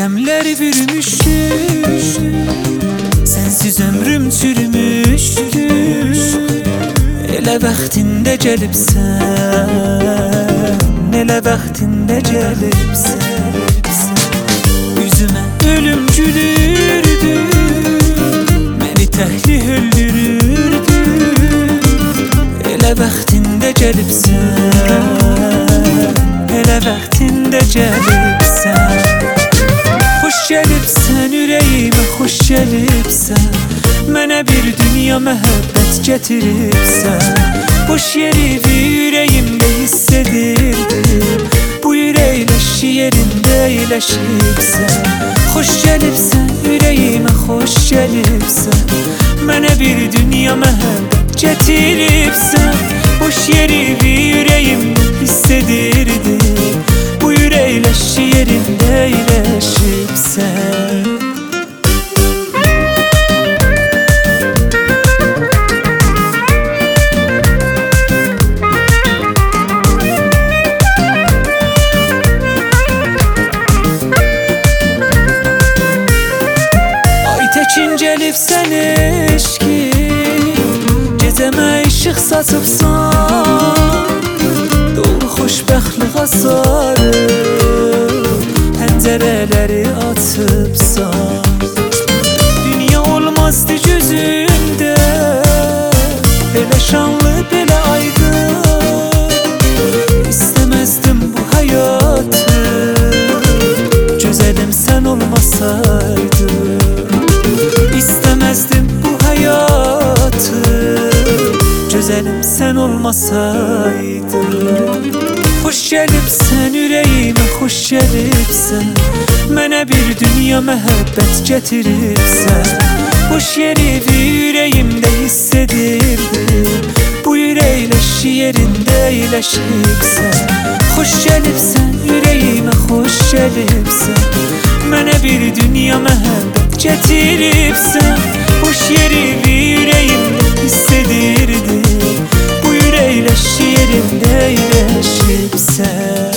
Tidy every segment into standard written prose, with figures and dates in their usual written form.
Rəqəmlər bürümüşdü, sənsiz ömrüm çürümüşdü. Elə vaxtində gəlibsən, elə vaxtında gəlibsən. Üzümə ölüm gülürdü, məni təhlih öldürürdü. Elə vaxtında gəlibsən, elə vaxtında gəlibsən. Xoş gəlibsən ürəyimə, xoş gəlibsən. Mənə bir dünya məhəbbət gətiribsən. Boş yeri ürəyimdə hiss edirdim. Bu ürəklə yerində iyiləşibsən. Xoş gəlibsən ürəyimə, xoş gəlibsən. Mənə bir dünya məhəbbət gətiribsən. Boş yeri ürəyimdə hiss edirdim. Bu ürəklə yerində iyiləşibsən. Gəlibsən eşqim, gecəmə işıq saçıbsan. Doğru xoşbəxtliğa sarı pəncərələri açıbsan. Dünya olmazdı gözümdə, belə şanlı, belə aydın. İstəməzdim bu həyatı, gözəlim sən olmasaydın. İstemezdim bu hayatı, güzelim sen olmasaydın. Hoş gelipsen ürəyimə, xoş gəlibsən. Mənə bir dünya məhəbbət gətiribsən. Boş yeri ürəyimdə hiss edirdim. Bu ürəklə yerində iyiləşibsən. Xoş gəlibsən ürəyimə, xoş gəlibsən. Mənə bir dünya məhəbbət gətiribsən. Boş yeri ürəyimdə hiss edirdim. Bu ürəklə yerində iyiləşibsən.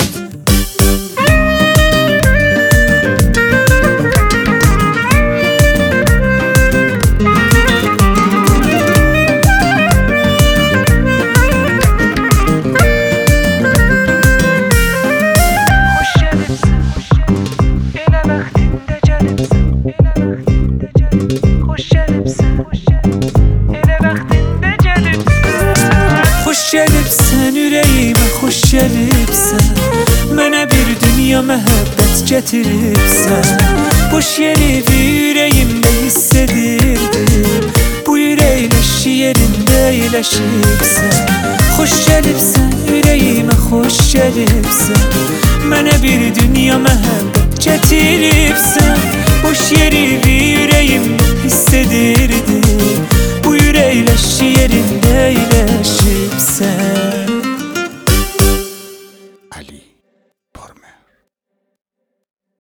Gəlibsən ürəyimə, xoş gəlibsən. Mənə bir dünya məhəbbət gətiribsən. Boş yeri ürəyimdə hiss edirdim. Bu ürəklə yerində iyiləşibsən. Xoş gəlibsən ürəyimə, xoş gəlibsən. Mənə bir dünya məhəbbət gətiribsən. Boş yeri